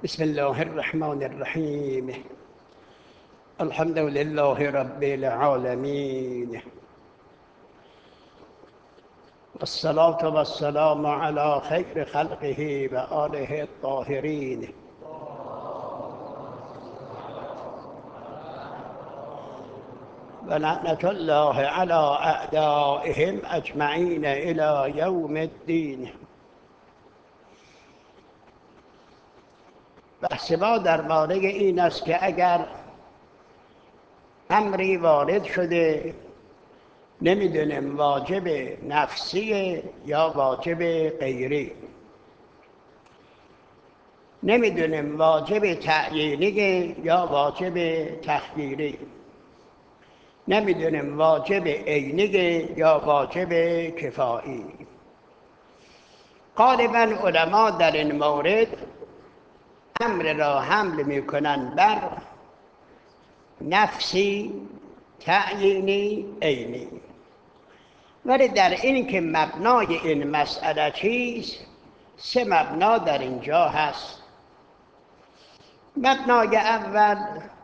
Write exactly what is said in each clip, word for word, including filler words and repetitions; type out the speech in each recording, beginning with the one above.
بسم الله الرحمن الرحیم. الحمد لله رب العالمین، والصلاة والسلام على خیر خلقه و آله الطاهرین. و لعنة الله على اعدائهم اجمعین الى یوم الدین. بحث ما درباره این است که اگر امری وارد شده نمیدونیم واجب نفسی یا واجب غیری، نمیدونیم واجب تعیینی یا واجب تخییری، نمیدونیم واجب عینی یا واجب کفایی. غالبا علما در این مورد امر را حمل میکنند بر نفسی، تعیینی، عینی. ولی در این که مبنای این مسئله چیست، سه مبنا در اینجا هست. مبنای اول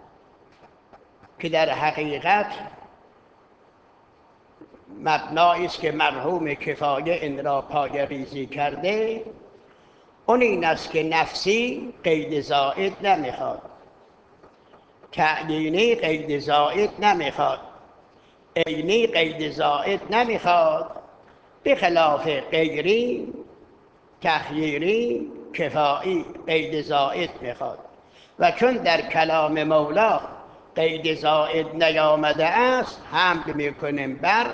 که در حقیقت مبنایی است که مرحوم کفایه این را پایه ریزی کرده، اون این است که نفسی قید زائد نمیخواد، تعیینی قید زائد نمیخواد، عینی قید زائد نمیخواد، بخلاف غیری، تخییری، کفایی قید زائد میخواد. و چون در کلام مولا قید زائد نیامده است، حمل میکنیم بر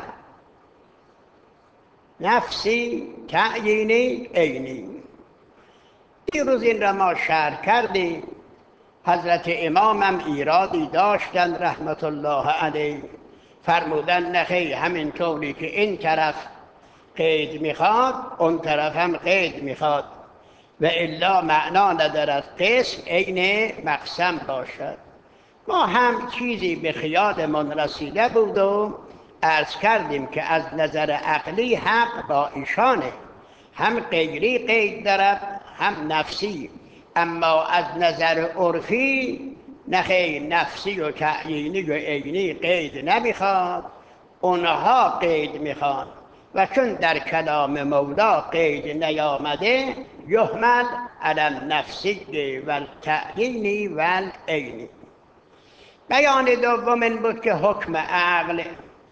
نفسی، تعیینی، عینی. دیروز این را ما شرح کردیم. حضرت امامم ایرادی داشتند رحمت الله علیه، فرمودن نخی همین طوری که این طرف قید میخواد اون طرف هم قید میخواد و الا معنا ندارد قسم عین مقسم باشد. ما هم چیزی به خیالمون رسیده بود و عرض کردیم که از نظر عقلی حق با ایشانه، هم غیری قید دارد هم نفسی، اما از نظر عرفی نخی نفسی و تعیینی و عینی قید نمیخواد، اونها قید میخواد. و چون در کلام مولا قید نیامده، یحمل علی النفسی و التعیینی و العینی. بیان دوم این بود که حکم عقل.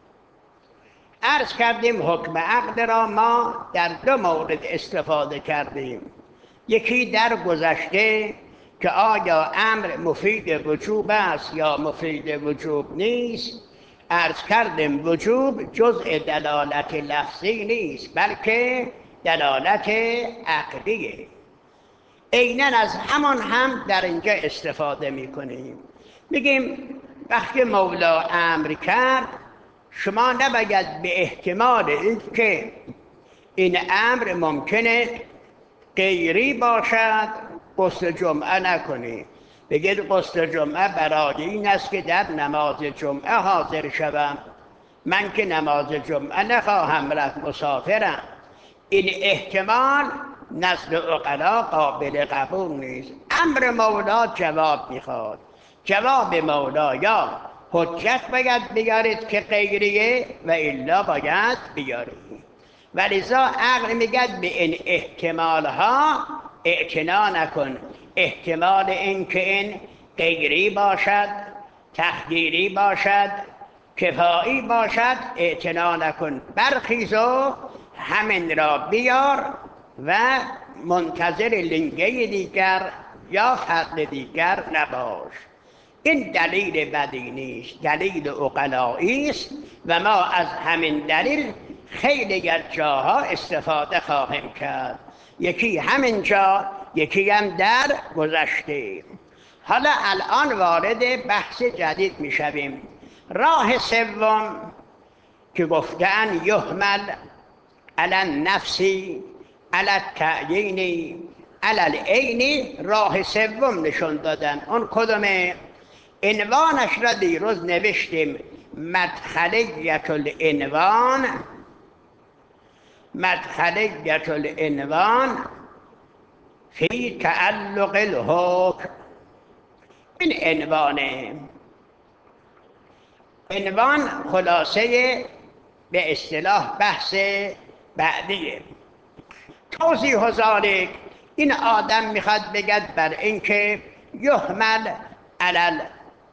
عرض کردیم حکم عقل را ما در دو مورد استفاده کردیم. یکی در گذشته که آیا امر مفید وجوب است یا مفید وجوب نیست. عرض کردیم وجوب جزء دلالت لفظی نیست بلکه دلالت عقلیه. عیناً از همان هم در اینجا استفاده میکنیم. میگیم وقتی مولا امر کرد، شما نباید به احتمال این که این امر ممکنه غیری باشد غسل جمعه نکنی. بگید غسل جمعه برای این است که در نماز جمعه حاضر شوم، من که نماز جمعه نخواهم رفت، مسافرم. این احتمال نزد عقلا قابل قبول نیست. امر مولا جواب میخواد. جواب مولا یا حجت باید بیارید که غیریه و الا باید بیارید. ولذا عقل میگد به این احتمال ها اعتنا نکن. احتمال این که این غیری باشد، تخییری باشد، کفایی باشد، اعتنا نکن. برخیز و همین را بیار و منتظر لنگه دیگر یا فضل دیگر نباش. این دلیل بدی نیست، دلیل عقلایی است و ما از همین دلیل خیلی از جاها استفاده خواهیم کرد. یکی همین جا، یکی هم در گذشته. حالا الان وارد بحث جدید می شویم. راه سوم که گفتن یحمل علی النفسی، علی التعیینی، علی العینی، راه سوم نشون دادن. اون کدومه؟ عنوانش را دیروز نوشتیم مدخلیت العنوان. مدخلیت العنوان فی تعلق الحکم. این عنوانه. عنوان خلاصه به اصطلاح بحث بعدیه. توضیح و ذالک، این آدم میخواد بگد بر اینکه یحمل علل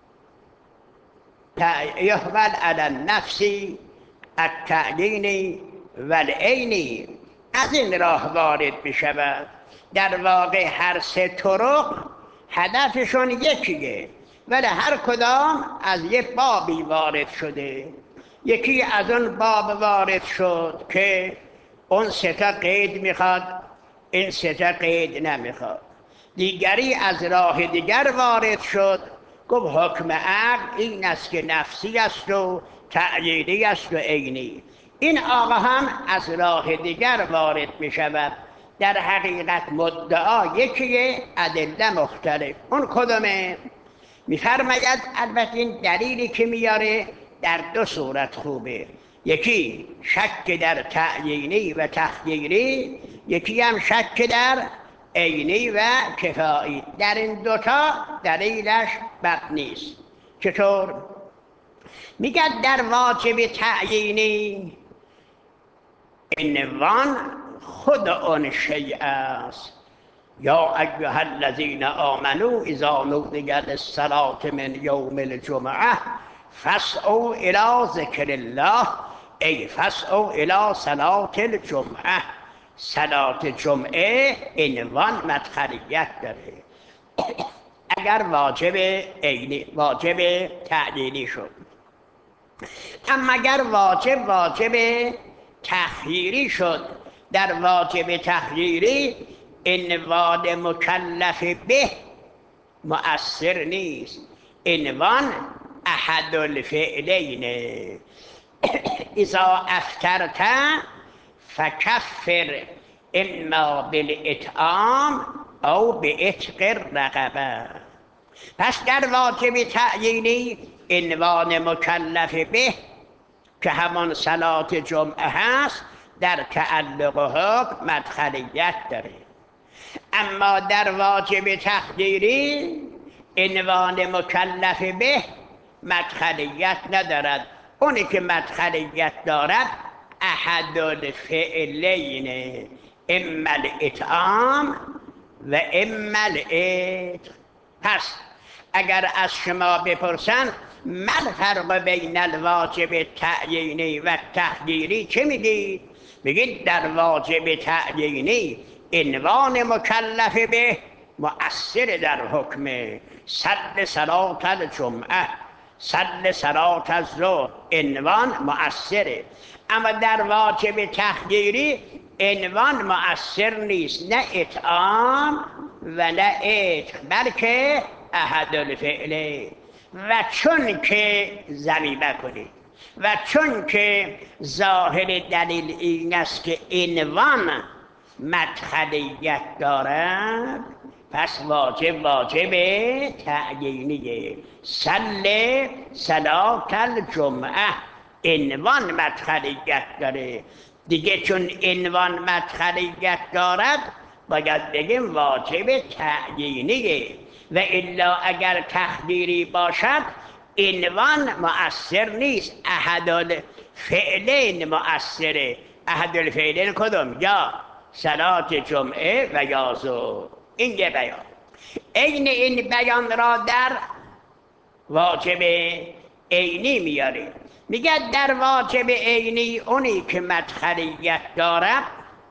یحمل علی النفس التعیین والعینی، از این راه وارد بشود. در واقع هر سه طرق هدفشون یکیه، ولی هر کدام از یک بابی وارد شده. یکی از اون باب وارد شد که اون سه تا قید میخواد، این سه تا قید نمیخواد. دیگری از راه دیگر وارد شد، گفت حکم عقل این است که نفسی است و تعیینی است و عینی. این آقا هم از راه دیگر وارد می شود. در حقیقت مدعا یکیه، ادله مختلف. اون کدومه؟ میفرماید البته این دلیلی که میاره در دو صورت خوبه. یکی شک در تعیینی و تخییری، یکی هم شک در عینی و کفایی. در این دوتا دلیلش بد نیست. چطور؟ میگه در واجب تعیینی عنوان خود آن شیء است. یا ایها الذین آمنوا اذا نودی للصلاة من یوم الجمعه فاسعوا الی ذکر الله، ای فاسعوا الی صلاة الجمعه. صلاة جمعه عنوان مدخلیت داره. اگر واجب عینی واجب تعیینی شد، اما اگر واجب واجب تخییری شد، در واجب تخییری عنوان مکلف به مؤثر نیست. عنوان احد الفعلین. اذا افطرت فکفر اما بالاطعام او بعتق الرقبه. پس در واجب تعیینی عنوان مکلف به که همان صلاة جمعه هست در تعلق حکم مدخلیت داره. اما در واجب تخییری عنوان مکلف به مدخلیت ندارد. اونی که مدخلیت دارد احد الفعلین، اما الاطعام و اما العتق. پس اگر از شما بپرسن ما الفرق بین الواجب تعیینی و تخییری، چه میگید؟ بگید در واجب تعیینی عنوان مکلف به مؤثر در حکم. صل صلاة الجمعه، صل صلاة الظهر، عنوان مؤثره. اما در واجب تخییری عنوان مؤثر نیست، نه اطعام و نه عتق، بلکه احد الفعله. و چون که ضمیمه کنید و چون که ظاهر دلیل این است که عنوان مدخلیت دارد، پس واجب واجب تعیینیه. صل صلاة الجمعه عنوان مدخلیت داره دیگه. چون عنوان مدخلیت دارد باید بگیم واجب تعیینیه، و الا اگر تخییری باشد عنوان مؤثر نیست، احد الفعلین مؤثره. احد الفعلین کدوم؟ یا صلاة جمعه و یا ظهر. این یه بیان. عین این بیان را در واجب عینی میاره. میگه در واجب عینی اونی که مدخلیت دارد،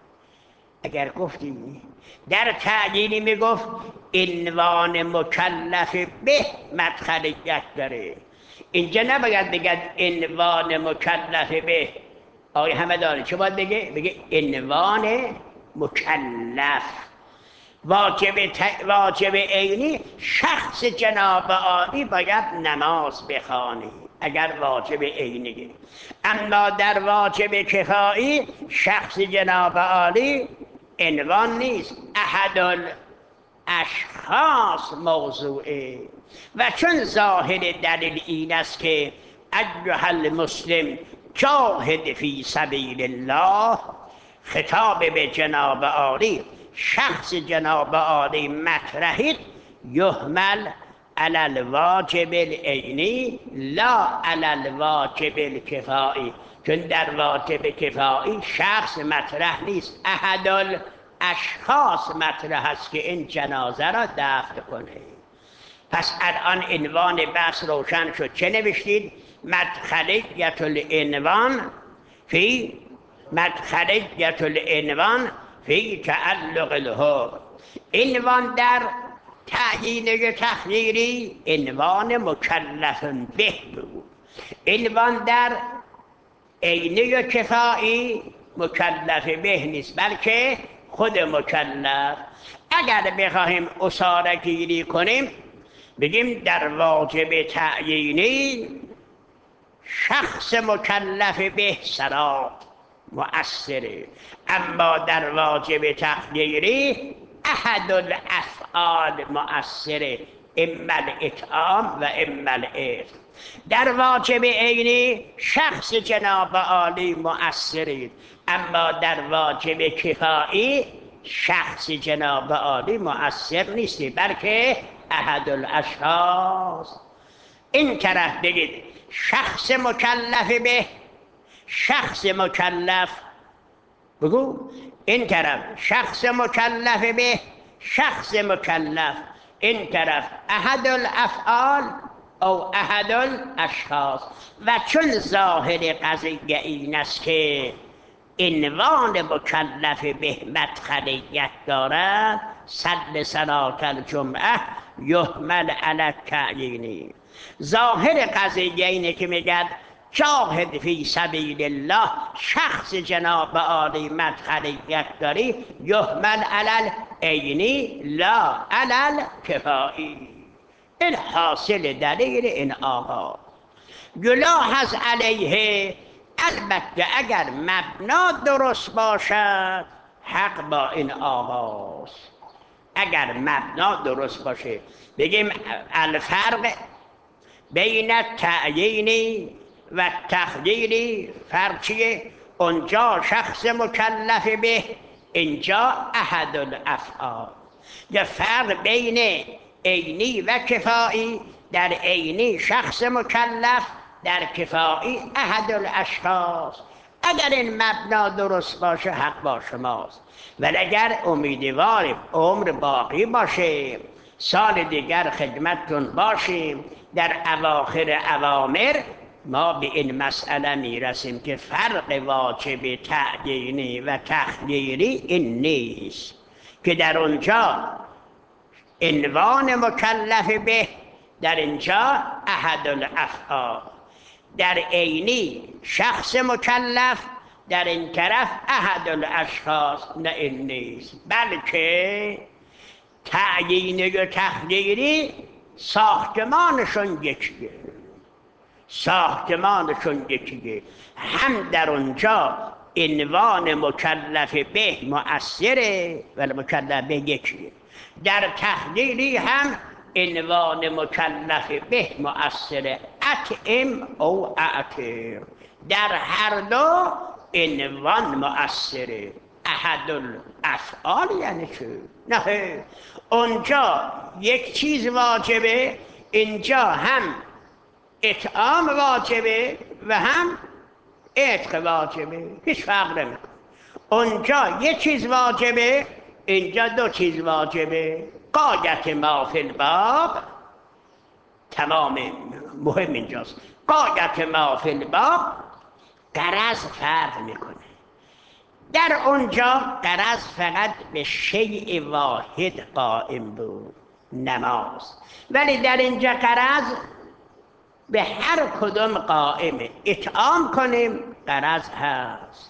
اگر گفتیم در تعیینی میگفت عنوان مکلف به مدخلیت داره، اینجا نباید بگد عنوان مکلف به. آقای همدانی چه باید بگه؟ بگه عنوان مکلف. واجب ت... واجب عینی شخص جناب عالی باید نماز بخوانی اگر واجب عینیه. اما در واجب کفایی شخص جناب عالی عنوان نیست، احد الاشخاص موضوعه. و چون ظاهر دلیل این است که ایها المسلم جاهد فی سبیل الله، خطاب به جناب عالی شخص جناب عالی مطرحید یحمل علی الواجب العینی لا علی الواجب الکفایی، چون در واجب کفایی شخص مطرح نیست، احد الاشخاص مطرح است که این جنازه را دفن کنه. پس الان عنوان بحث روشن شد. چه نوشتید؟ مدخلیت العنوان فی مدخلیت العنوان فی تعلق الحکم. عنوان در تعیین تخییری عنوان مکلف به بود. عنوان در عینی کفایی مکلف به نیست، بلکه خود مکلف. اگر بخواهیم اصاره گیری کنیم بگیم در واجب تعیینی شخص مکلف به سرات مؤثره، اما در واجب تقدیری احد الافعال مؤثره، اما الاطعام و اما الاثم. در واجب عینی شخص جناب عالی مؤثره، اما در واجب کفایی شخص جناب عالی مؤثر نیست، بلکه احد الاشخاص. این طرف بگید شخص مکلف به، شخص مکلف بگو، این طرف شخص مکلف به، شخص مکلف، این طرف احد الافعال او احد الاشخاص. و چون ظاهر قضیه این است که عنوان مکلف به مدخلیت دارد، صد صلات الجمعه یحمل علی التعیینی. ظاهر قضیه اینه که میگن جاهد فی سبیل الله، شخص جناب عالی مدخلیت داری، یحمل علی العینی لا علی الکفایی. این حاصل دلیل این آقا. یلاحظ علیه، البته اگر مبنا درست باشد حق با این آقاست. اگر مبنا درست باشه بگیم الفرق بین تعیینی و تخییری فرق چیه؟ اونجا شخص مکلف به، اینجا احد الافعال. یا فرق بین عینی و کفایی، در عینی شخص مکلف، در کفایی احد الاشخاص. اگر این مبنا درست باشه حق با شماست، ولی اگر امیدواریم عمر باقی باشه، سال دیگر خدمتتون باشیم، در اواخر اوامر ما به این مسئله میرسیم که فرق واجب تعیینی و تخییری این نیست که در اونجا عنوان مکلف به، در اینجا احد الافعال، در عینی شخص مکلف، در این طرف احد الاشخاص. نه این نیست، بلکه تعیینی و تخییری ساختمانشون یکیه، ساختمانشون یکیه. هم در اونجا عنوان مکلف به مؤثره ولی مکلف به یکیه، در تخییری هم عنوان مکلف به مؤثره، اطعم او اعطر، در هر دو عنوان مؤثره. احد الافعال یعنی چه؟ نه، اونجا یک چیز واجبه، اینجا هم اطعام واجبه و هم عتق واجبه، هیچ فرق نمیکنه. اونجا یک چیز واجبه، اینجا دو چیز واجبه. قایت ما فی الباب، تمام مهم اینجاست، قایت ما فی الباب غرض فرق میکنه. در اونجا غرض فقط به شیء واحد قائم بود، نماز، ولی در اینجا غرض به هر کدوم قائمه. اطعام کنیم غرض هست،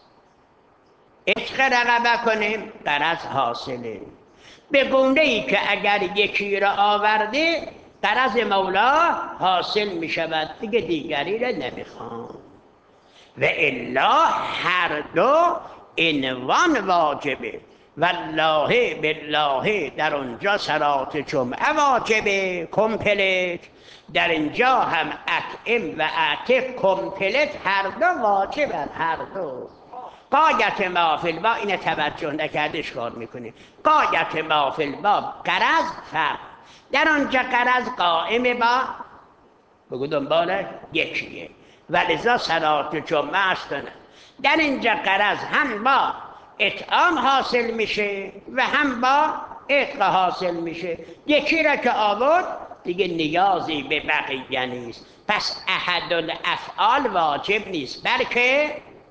عتق رقبه کنیم غرض حاصله، به گونه ای که اگر یکی را آورده غرض مولا حاصل می شود، دیگه دیگری را نمیخوام. و الا هر دو عنوان واجبه. والله بالله در اونجا صلات جمعه واجبه کمپلت، در اینجا هم اطعم و اعتق کمپلت، هر دو واجبن، هر دو. قایت ما فی الباب، اینه توجه نکرده اشکال میکنه. قایت ما فی الباب غرض فرق، در آنجا غرض قائم با بگو دنبالش یکیه، ولذا صلات جمعه هستن. در اینجا غرض هم با اطعام حاصل میشه و هم با عتق حاصل میشه. یکی را که آورد دیگه نیازی به بقیه نیست. پس احد الافعال واجب نیست، بلکه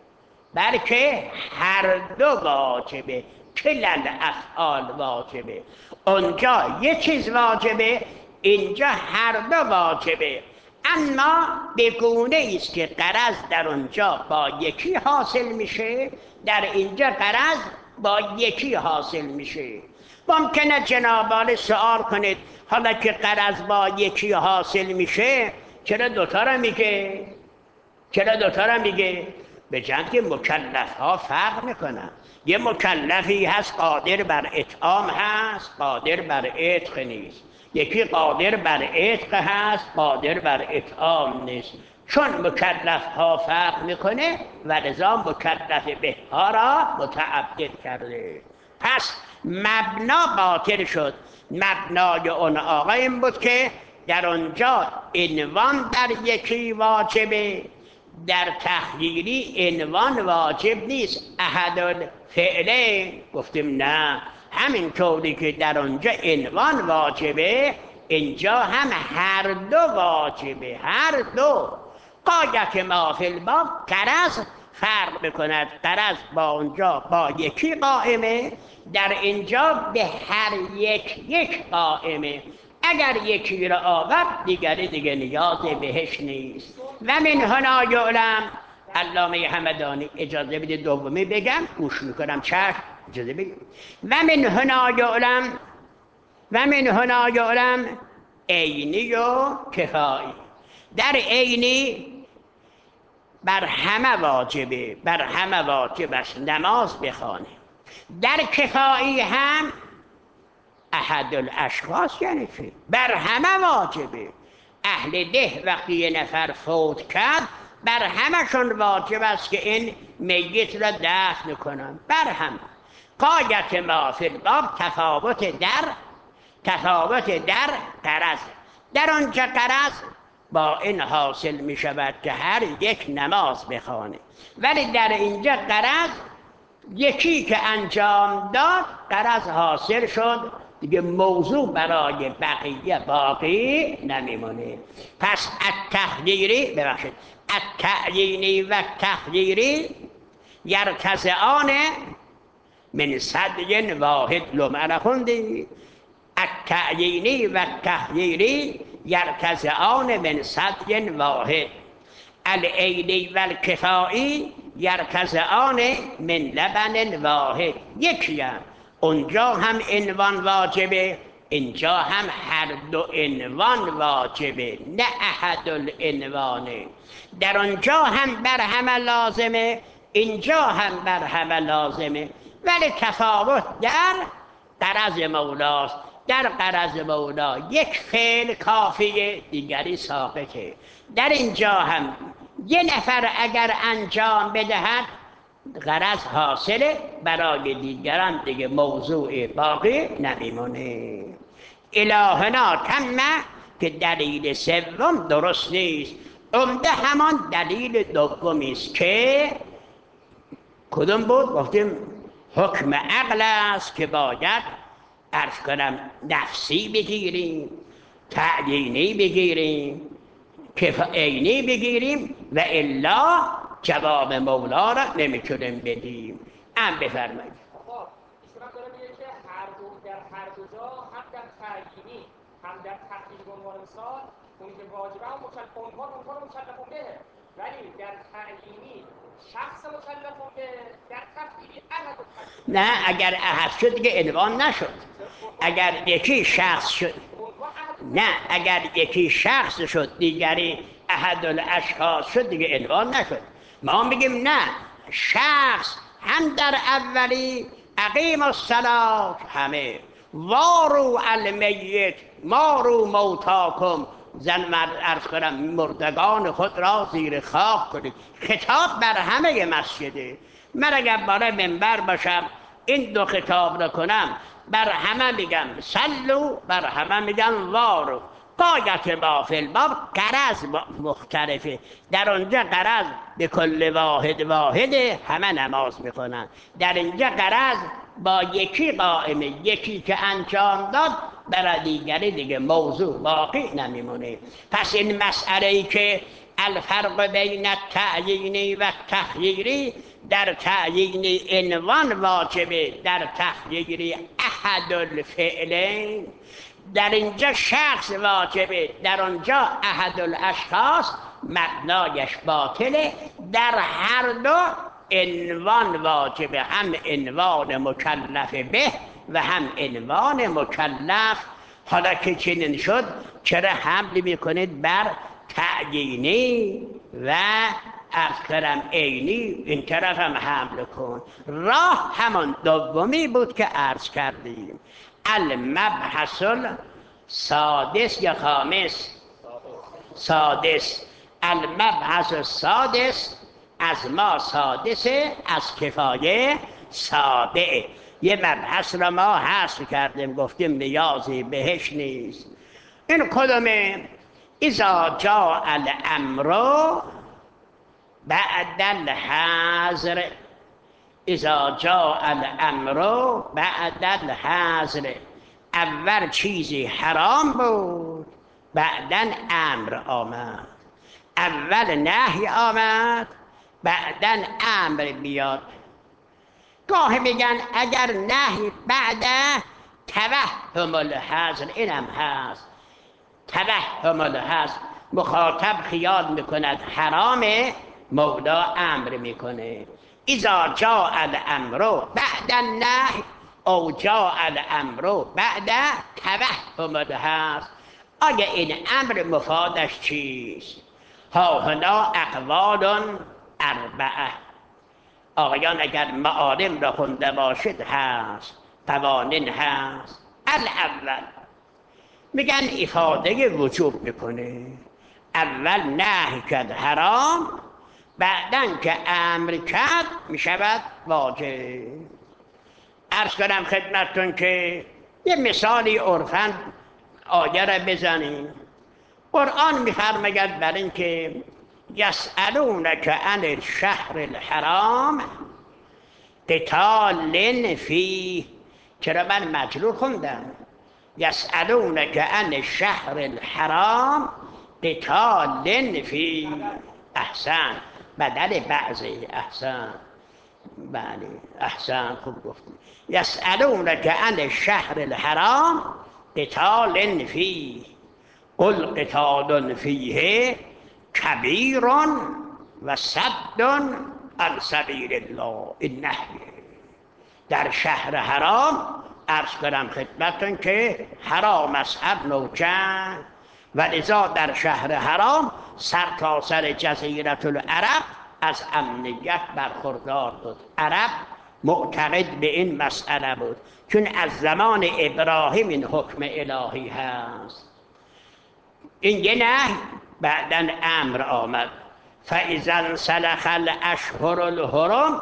بلکه هر دو واجبه. کل الافعال واجبه. اونجا یک چیز واجبه، اینجا هر دو واجبه، اما به گونه است که غرض در اونجا با یکی حاصل میشه، در اینجا غرض با یکی حاصل میشه. ممکنه جنابان سوال کنید حالا که غرض با یکی حاصل میشه چرا دوتا را میگه؟ چرا دوتا را میگه؟ به جهت که مکلف ها فرق میکنن. یه مکلفی هست قادر بر اطعام هست، قادر بر عتق نیست. یکی قادر بر عتق هست، قادر بر اطعام نیست. چون مکلف ها فرق میکنه و لذا مکلف به ها را متعدد کرده. پس مبنا باطل شد. مبنای اون آقا این بود که در اونجا عنوان در یکی واجبه، در تخییری عنوان واجب نیست. احد الفعله گفتیم نه، همین طوری که در اونجا عنوان واجبه اینجا هم هر دو واجبه، هر دو. قایت ما فی الباب غرض فرق بکند، غرض با اونجا با یکی قائمه، در اینجا به هر یک یک قائمه. اگر یکی را آورد دیگری دیگه نیاز بهش نیست. و من هنا یعلم، علامه همدانی اجازه بده دومی بگم، گوش میکنم چشم اجازه بگم. و من هنا یعلم، و من هنا یعلم عینی و کفایی. در عینی بر همه واجبه، بر همه واجب است نماز بخوانه. در کفایی هم احد الاشخاص یعنی چی؟ بر همه واجبه. اهل ده وقتی یه نفر فوت کرد بر همشون واجب است که این میت را دفن کنن، بر هم. قایت ما فی الباب تفاوت در تفاوت در غرض. در آنجا غرض با این حاصل می شود که هر یک نماز بخوانه، ولی در اینجا غرض یکی که انجام داد غرض حاصل شد دیگه، موضوع برای بقیه باقی نمیمونه. پس التخییری ببخشید التعیینی و التخییری یرتزعان من صدی واحد. لمعنه خوندی؟ التعیینی و التخییری یرتزعان من صدی واحد. العینی و الکفایی یرتزعان من لبن واحد. یکی هم اونجا هم عنوان واجبه، اینجا هم هر دو عنوان واجبه، نه احد العنوانه. در آنجا هم بر همه لازمه، اینجا هم بر همه لازمه، ولی تفاوت در غرض مولاست. در غرض مولا یک فعل کافیه، دیگری ساقطه. در اینجا هم یه نفر اگر انجام بدهد غرض حاصله، برای دیگران دیگه موضوع باقی نمیمونه. الهنا تمه که دلیل سوم درست نیست، عمده همان دلیل دومی است که کدوم بود؟ گفتیم حکم عقل است که باید عرض کنم نفسی بگیریم، تعیینی بگیریم، عینی بگیریم، و الا جواب مولا را نمیتونیم بدیم. ام بفرمایید. ایشون داره میگه که هر دو در هر دو جا هم در تعیینی هم در تحقیق عنوان مثال اونی که واجبه هم مکلف عنوان عنوان مکلف به، ولی در تعیینی شخص مکلف به، در تفعیلی احد. نه اگر احد شد دیگه عنوان نشد. اگر یکی شخص شد، نه اگر یکی شخص شد دیگری احد الاشخاص شد دیگه عنوان نشد. ما میگیم نه، شخص هم در اولی اقیم الصلاة همه وارو المیت مارو موتاکم، زن مرد عرض کنم مردگان خود را زیر خاک کنید. خطاب بر همه مسجده. من اگر بالای منبر باشم این دو خطاب رو کنم، بر همه میگم سلو، بر همه میگم وارو. قایت ما فی الباب غرض مختلفه. در اونجا غرض به کل واحد واحده، همه نماز میکنن. در اینجا غرض با یکی قائمه، یکی که انجام داد برای دیگری دیگه موضوع باقی نمیمونه. پس این مسئله ای که الفرق بین التعیینی و تخییری، در تعیینی عنوان واجبه، در تخییری احد الفعلین. در اینجا شخص واجبه، در آنجا احد الاشخاص مبنایش باطله. در هر دو عنوان واجبه، هم عنوان مکلف به و هم عنوان مکلف. حالا که چنین شد چرا حمل میکنید بر تعیینی و از کرم عینی؟ این طرف هم حمل کن. راه همان دومی بود که عرض کردیم. المبحث السادس یا خامس؟ سادس. المبحث السادس از ما سادسه، از کفایه سابعه. یه مبحث را ما حذف کردیم، گفتیم نیازی بهش نیست. این کدومه؟ اذا جاء الامر بعد الحظر. اذا جاء الامر بعد الحظر. اول چیزی حرام بود، بعداً امر آمد. اول نهی آمد، بعداً امر بیاد. گاهی میگن اگر نهی بعد توهم الحظر، اینم هست. توهم الحظر، مخاطب خیال میکند حرامه، مولا امر میکنه. اذا جاء الامر بعد النهی او جاء الامر بعد توهم الحظر. آیا این امر مفادش چیست؟ ها هنا اقوال اربعه. آقایان اگر معالم را خونده باشید هست، قوانین هست. الاول میگن افاده وجوب میکنه. اول نهی کرد حرام، بعدن که امر کرد میشود واجب. عرض کنم خدمتتون که یه مثالی عرفاً آیه را بزنیم. قرآن میفرماید بر این که یسألونک عن الشهر الحرام قتال فیه. چرا من مجرور خوندم؟ یسألونک عن الشهر الحرام قتال فیه. احسن، بدل بعضی. احسن، بله احسن، خوب گفتم. یسألونک عن الشهر الحرام قتال فیه قل قتال فیه کبیر و صد عن سبیل الله. این نهی در شهر حرام. عرض کنم خدمتتون که حرام است هر نوع جنگ، و لذا در شهر حرام سر تا سر جزیره العرب از امنیت برخوردار بود. عرب معتقد به این مسئله بود، چون از زمان ابراهیم این حکم الهی هست. این یه نهی، بعدن امر آمد. فاذا انسلخ الاشهر الحرم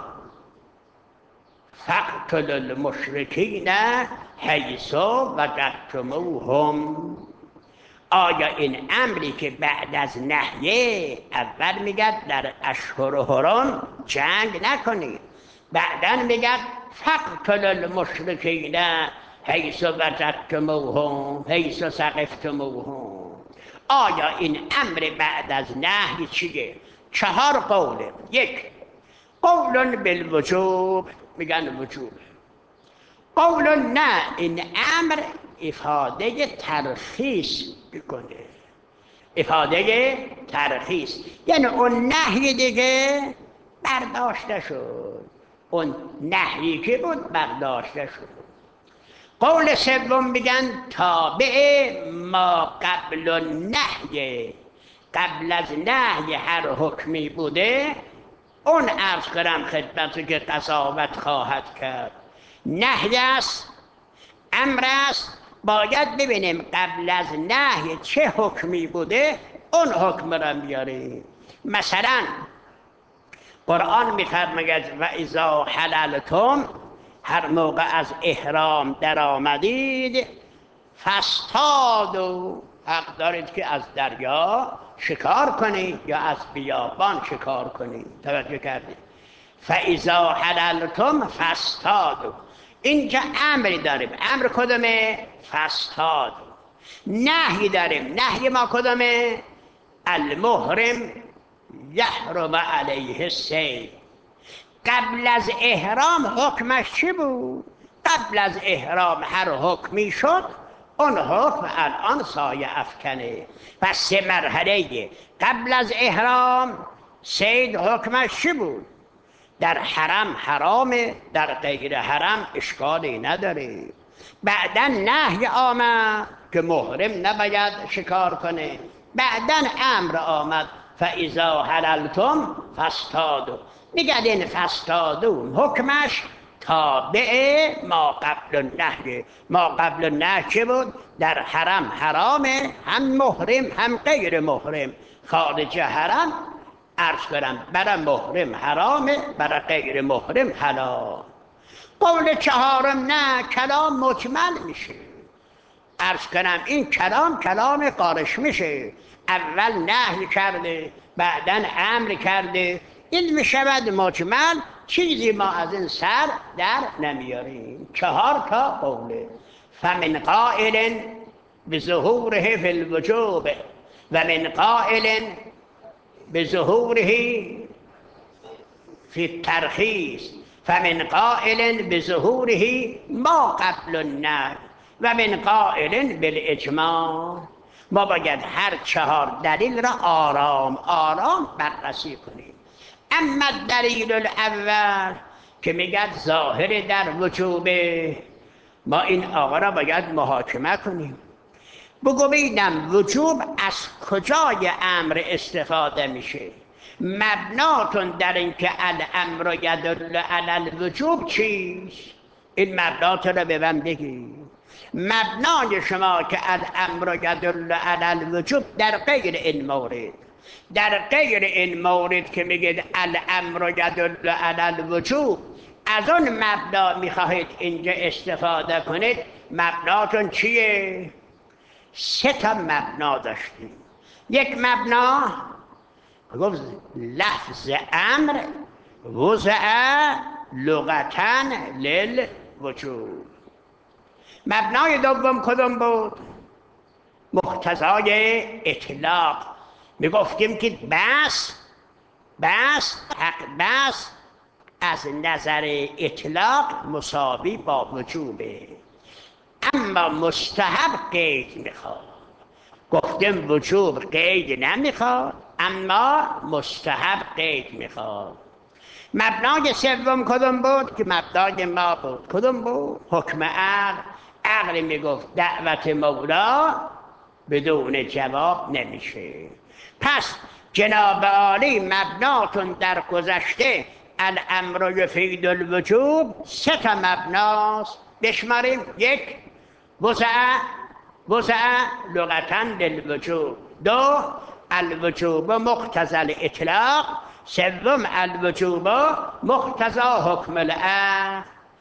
فاقتلوا المشرکین حیث وجدتموهم. آیا این امری که بعد از نهیه، اول میگد در اشهر حرم جنگ نکنید، بعدن میگد فاقتلوا المشرکین حیث وجدتموهم حیث ثقفتموهم. آیا این امر بعد از نهی چیه؟ چهار قوله. یک، قول بالوجوب، میگن وجوب. قول نه، این امر افاده ترخیص میکنه. افاده ترخیص یعنی اون نهی دیگه برداشته شد، اون نهی که بود برداشته شد. قول سوم میگن تابع ما قبل النهی، قبل از نهی هر حکمی بوده اون عرض کنم خدمت که قضاوت خواهد کرد. نهی است، امر است، باید ببینیم قبل از نهی چه حکمی بوده اون حکم را بیاریم. مثلا قرآن می‌فرماید و اذا حللتم، هر موقع از احرام در آمدید، فاصطادوا، حق دارید که از دریا شکار کنید یا از بیابان شکار کنید. توجه کردید؟ فاذا حللتم فاصطادوا، اینجا امری داریم. امر کدومه؟ فاصطادوا. نهی داریم. نهی ما کدومه؟ المحرم یحرم علیه الصید. قبل از احرام حکمش چی بود؟ قبل از احرام هر حکمی شد، اون حکم الان سایه افکنه. پس سه مرحله. قبل از احرام صید حکمش چی بود؟ در حرم حرامه، در غیر حرم اشکالی نداره. بعدا نهی آمد که محرم نباید شکار کنه. بعدا امر آمد فاذا حللتم فاصطادوا. میگه این فاصطادوا حکمش تابع ما قبل النهی. ما قبل النهی چه بود؟ در حرم حرامه، هم محرم هم غیر محرم. خارج حرم عرض کنم برای محرم حرامه، برای غیر محرم حلال. قول چهارم نه، کلام مجمل میشه. عرض کنم این کلام کلام قارش میشه. اول نهی کرده، بعدا امر کرده، این میشود مجمل. چیزی ما از این سر در نمیاریم. چهار تا قوله. فمن قائل بظهوره فی الوجوب و من قائل بظهوره فی الترخیص، فمن قائل بظهوره ما قبل النهی و من قائل بالاجماع. ما باید هر چهار دلیل را آرام آرام بررسی کنیم. اما دلیل الاول که میگد ظاهر در وجوبه، ما این آقا را باید محاکمه کنیم. بگو ببینم وجوب از کجای امر استفاده میشه؟ مبناتون در اینکه الامر یدل علی الوجوب چیست؟ این مبنات رو به من بگی. مبنای شما که الامر یدل علی الوجوب در غیر این مورد، در غیر این مورد که میگید الامر یدل علی الوجوب، از اون مبنا میخواهید اینجا استفاده کنید. مبناتون چیه؟ سه تا مبنا داشتیم. یک مبنا گفت لفظ امر وضع لغتا للوجوب. مبنای دوم کدوم بود؟ مقتضای اطلاق. میگفتیم که بس بس حق بس از نظر اطلاق مساوی با وجوبه، اما مستحب قید میخواد. گفتیم وجوب قید نمیخواد، اما مستحب قید میخواد. مبنای سوم کدوم بود؟ که مبنای ما بود. کدوم بود؟ حکم عقل. عقل میگفت دعوت مولا بدون جواب نمیشه. پس جناب عالی مبناتون در گذشته الامر یفید الوجوب سه تا مبناست. بشماریم. یک، وضع وضع لغتا للوجوب. دو، الوجوب مقتضی الاطلاق. سوم، الوجوب مقتضی حکم العقل.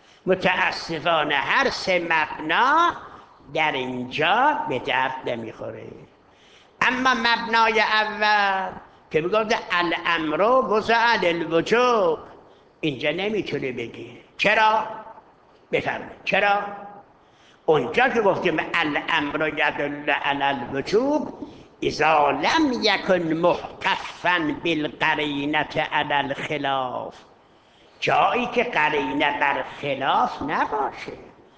متاسفانه هر سه مبنا در اینجا به درد نمیخوره. اما مبنای اول که میگفت الامر وضع للوجوب، اینجا نمیتونه بگی. چرا؟ بفرمایید چرا؟ اونجا که گفتیم الامر یدل علی الوجوب اذا لم یکن محتفا بالقرینه علی الخلاف، جایی که قرینه بر خلاف نباشه.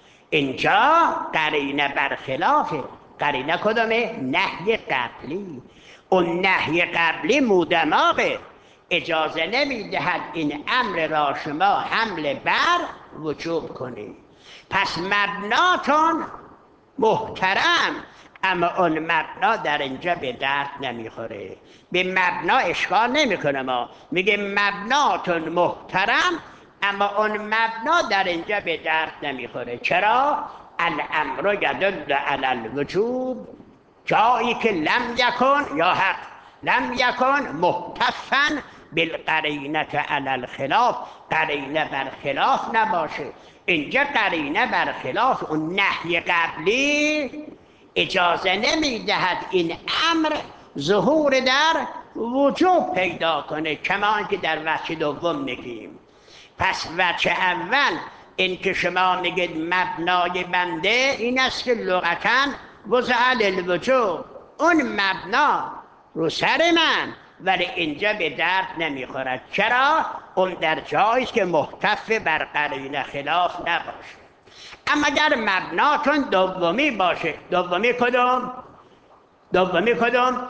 اینجا قرینه بر خلافه. قرینه کدومه؟ نهی قبلی. اون نهی قبلی مودماغه، اجازه نمیدهد این امر را شما حمل بر وجوب کنید. پس مبناتون محترم، اما اون مبنا در اینجا به درد نمیخوره. به مبنا اشکال نمیکنه. ما میگه مبناتون محترم، اما اون مبنا در اینجا به درد نمیخوره. چرا؟ الامر یدل علی الوجوب، جایی که لم یکن یا حق لم یکن محتفا بالقرینه علی الخلاف، قرینه بر خلاف نباشه. اینجا قرینه بر خلاف، اون نهی قبلی اجازه نمیدهد این امر ظهور در وجوب پیدا کنه، کما که در وجه دوم میگیم. پس وجه اول این که شما میگید مبنای بنده این است که لغتاً وضع للوجوب، اون مبنا رو سر من، ولی اینجا به درد نمیخورد. چرا؟ اون در جایی که محتف بر قرینه خلاف نباشه. اما اگر مبناتون دومی باشه، دومی کدوم؟ دومی کدوم؟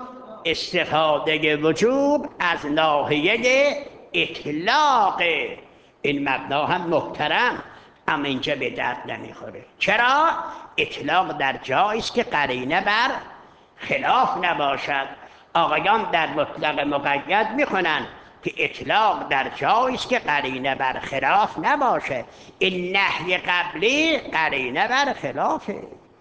استفاده وجوب از ناحیه اطلاق. این مبنا هم محترم، اما اینجا به درد نمیخوره. چرا؟ اطلاق در جایی است که قرینه بر خلاف نباشد. آقایان در مطلق مقید میخونن که اطلاق در جایی است که قرینه بر خلاف نباشه. این نهی قبلی قرینه بر خلافه.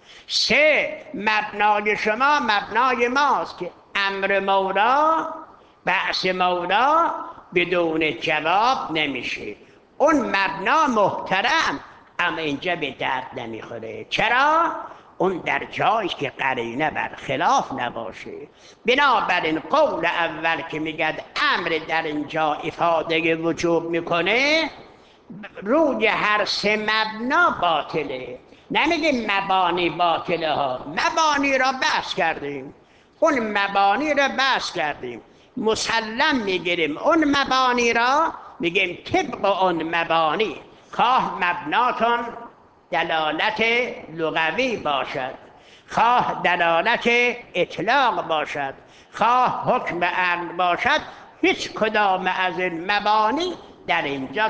سه، مبنای شما مبنای ماست که امر مولا بحث مولا بدون جواب نمیشه. اون مبنا محترم، اما اینجا به درد نمیخوره. چرا؟ اون در جایی که قرینه بر خلاف نباشه. بنابراین قول اول که میگد امر در اینجا افاده وجوب میکنه، روی هر سه مبنا باطله. نمیگیم مبانی باطله ها، مبانی را بحث کردیم، اون مبانی را بحث کردیم، مسلم میگیریم اون مبانی را، میگیم طبق اون مبانی خواه مبناتون دلالت لغوی باشد، خواه دلالت اطلاق باشد، خواه حکم عقل باشد، هیچ کدام از این مبانی در اینجا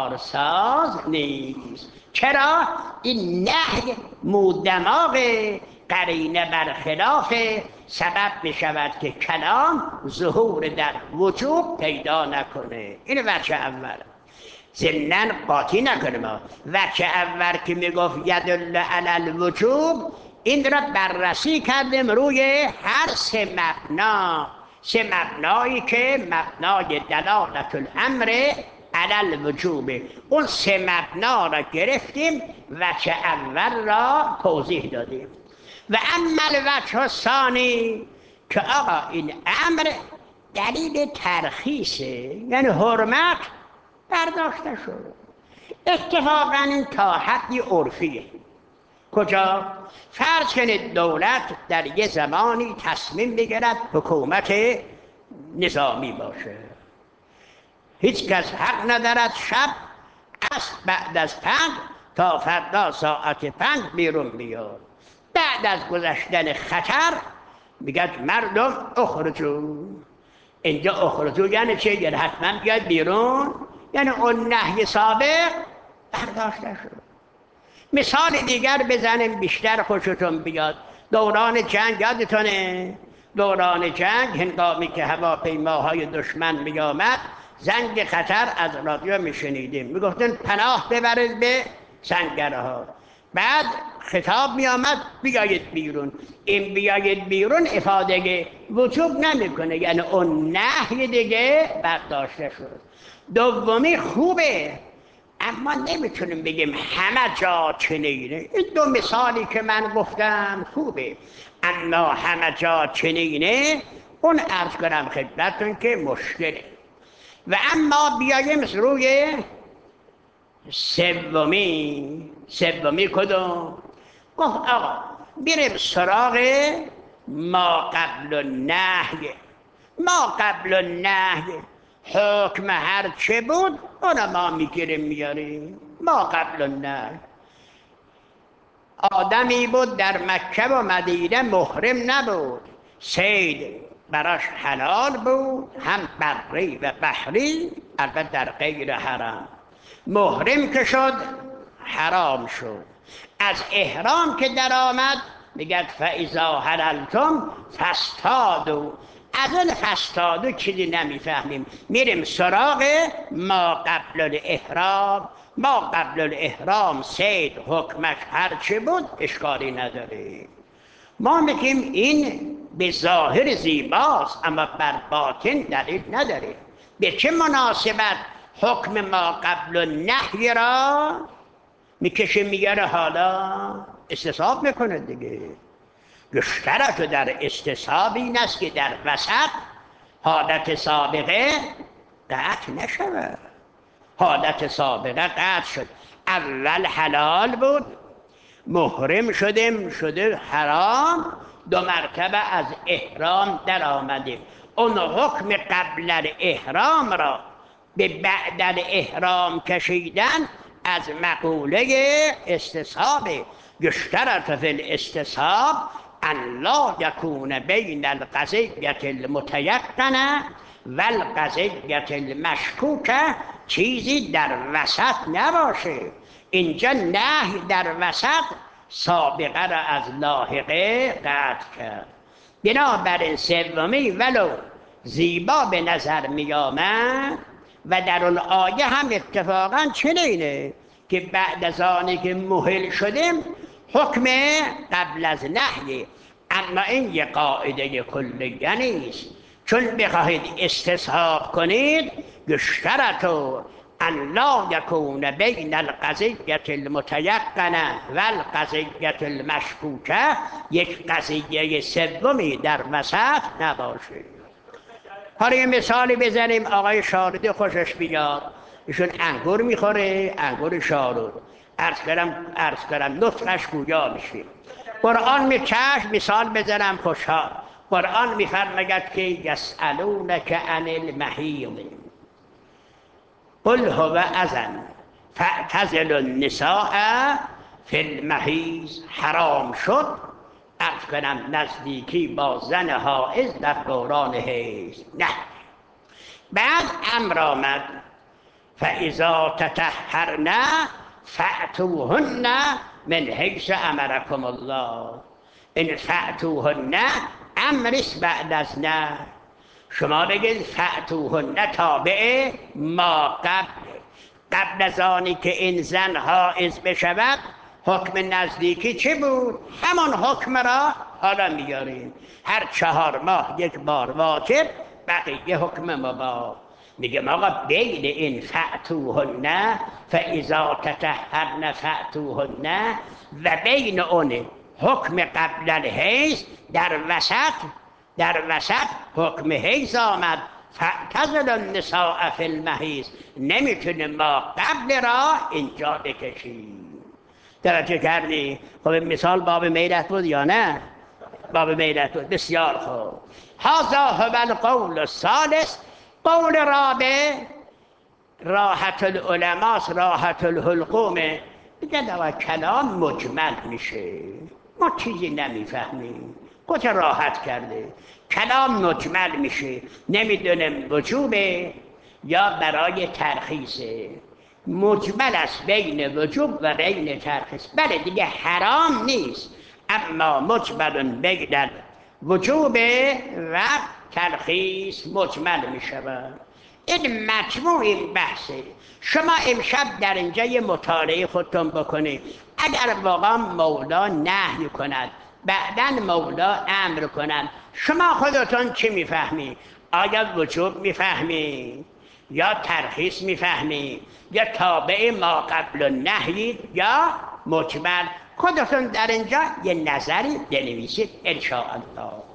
کارساز نیست. چرا؟ این نهی مودماغ قرینه بر خلاف سبب می شود که کلام ظهور در وجوب پیدا نکنه. این وجه اول. ضمناً قاطی نکنیم، وجه اول که می گفت یدل علی الوجوب، این را بررسی کردیم روی هر سه مبنا، سه مبنایی که مبنای دلالت الامر علی الوجوب، اون سه مبنا را گرفتیم، وجه اول را توضیح دادیم. و اما الوجه الثانی که آقا این امر دلیل ترخیصه، یعنی حرمت برداشته شد. اتفاقا این تا حدی عرفیه. کجا؟ فرض کنید دولت در یه زمانی تصمیم بگیرد حکومت نظامی باشه، هیچ کس حق ندارد شب از بعد از پنج تا فردا ساعت پنج بیرون بیاد. بعد از گذشتن خطر میگه مردم اخرجو. اینجا اخرجو یعنی چه؟ یعنی حتما بیاد بیرون، یعنی اون نهی سابق برداشته شد. مثال دیگر بزنیم بیشتر خوشتون بیاد. دوران جنگ یادتونه؟ دوران جنگ هنگامی که هواپیماهای دشمن می آمد، زنگ خطر از رادیو می شنیدیم، می گفتن پناه ببرید به سنگره ها. بعد خطاب می آمد بیایید بیرون. این بیایید بیرون افاده وجوب نمی کنه، یعنی اون نهی دیگه برداشته شد. دومی خوبه، اما نمیتونیم بگیم همه جا چنینه. این دو مثالی که من گفتم خوبه، اما همه جا چنینه اون عرض کنم خدمتتون که مشکله. و اما بیاییم روی سومی. سومی کدوم؟ گفت آقا بریم سراغ ما قبل النهی. ما قبل النهی حکم هر چه بود اون ما میگیریم میاریم. ما قبل النهی آدمی بود در مکه و مدینه محرم نبود، صید براش حلال بود، هم بری و بحری، البته در غیر حرام. محرم که شد حرام شد. از احرام که در آمد میگه فاذا حللتم فاصطادوا. از این فاصطادوا چیزی نمیفهمیم، میریم سراغ ما قبل الاحرام. ما قبل الاحرام صید حکمش هر چه بود اشکالی نداره. ما میگیم این به ظاهر زیباست اما بر باطن دلیل نداره. به چه مناسبت حکم ما قبل النهی را میکشه میگره حالا استصحاب میکنه دیگه. یشترط در استصحاب این است که در وسط حالت سابقه قطع نشود. حالت سابقه قطع شد، اول حلال بود، محرم شدیم شده حرام، دو مرتبه از احرام در آمدیم، اون حکم قبل احرام را به بعد احرام کشیدن از مقوله استصحاب. یشترط فی الاستصحاب ان لا یکون بین القضیة المتیقنه و القضیة المشکوکه چیزی در وسط نباشه. اینجا نهی در وسط سابقه را از لاحقه قطع کرد. بنابراین سومی ولو زیبا به نظر می آمد و در اون آیه هم اتفاقا چنینه که بعد از آنی که مهل شدیم حکم قبل از نهی، اما این یک قاعده کلیه نیست. چون بخواهید استصحاب کنید یشترط ان لا یکون بین القضیة المتیقنه و القضیة المشکوکه، یک قضیه سومی در وسط نباشه. حالا یه مثالی بزنیم آقای شاردی خوشش بیاد، ایشون انگور میخوره، انگور شارود، عرض کردم عرض کردم نطقش گویا میشه. قرآن می چشم مثال بزنم خوشحال. قرآن میفرماید که یسألونک عن المحیض قل هو اذى فاعتزلوا النساء فی المحیض. حرام شد عرض کنم نزدیکی با زن حائض در دوران حیض. نه، بعد امر آمد فاذا تطهرن فأتوهن من حیث امرکم الله. این فأتوهن امرش بعد از نه. شما بگید فأتوهن تابع ما قبل، قبل از آنی که این زن حائض بشود حکم نزدیکی چه بود؟ همان حکم را حالا میاریم، هر چهار ماه یک بار واجب، بقیه حکم مباح. میگه آقا بین این فأتوهن فاذا تطهرن فأتوهن و بین اون حکم قبل الحیض در وسط در وسط حکم حیض آمد فاعتزلوا النساء فی المحیض. نمیتونه ما قبل را اینجا بکشیم. توجه کردی؟ خب مثال باب میلت بود یا نه؟ باب میلت بود. بسیار خوب. هذا هو القول الثالث. قول رابع راحت العلماء راحت الحلقوم. بگن کلام مجمل میشه، ما چیزی نمیفهمیم، خودت راحت کرده. کلام مجمل میشه، نمیدونم وجوبه یا برای ترخیصه. مجمل است بین وجوب و بین ترخیص. بله دیگه حرام نیست، اما مجمل بین وجوب و ترخیص مجمل میشود. این مجموع این بحثه. شما امشب در اینجا یه مطالعه خودتون بکنید. اگر واقعا مولا نهی کند بعداً مولا امر کند، شما خودتون چی میفهمی؟ آیا وجوب میفهمی یا ترخیص میفهمی یا تابع ما قبل النهی یا مجمل؟ خودتون در اینجا یه نظری بنویسید ان شاء الله.